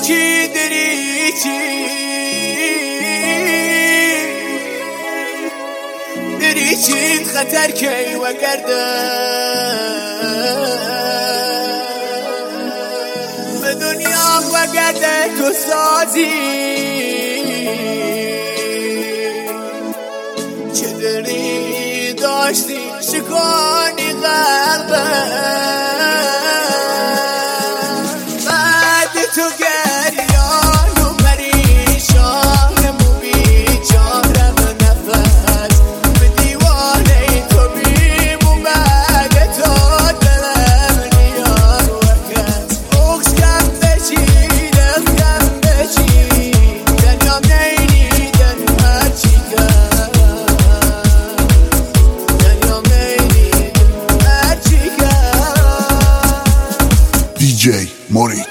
دريتي خطر كي وقرده بدنيا وقرده تسازي چدری داشتی شکانی قلبه بعد تو گریان و پریشان مو بیچارم نفس به دیوانه تو بیمون بعد تو دلم نیار وکس اخش کم بچی لخم بچی دنیا نیدن هرچی کن DJ Morix.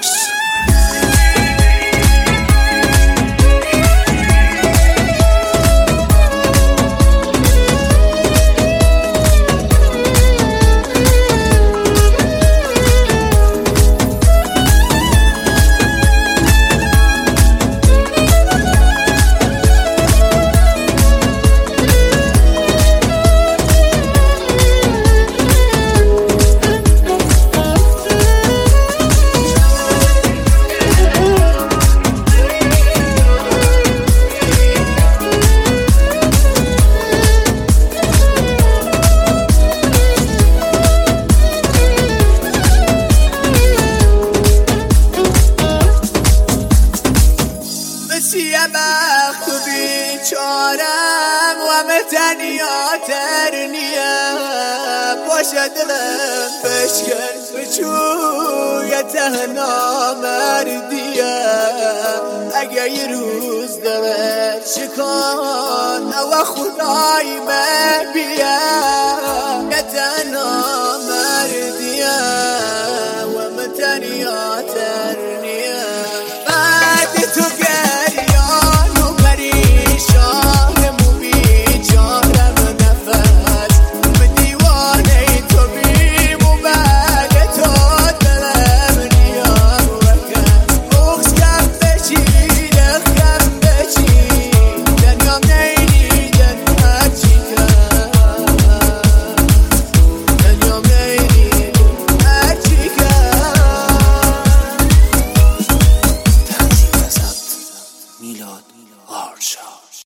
یه بخت و بیچارم و همه تنیاتر نیم باشه دلم بشکن بچوی تهنا مردیم اگه یه روز دلت شکان و خدای من بیه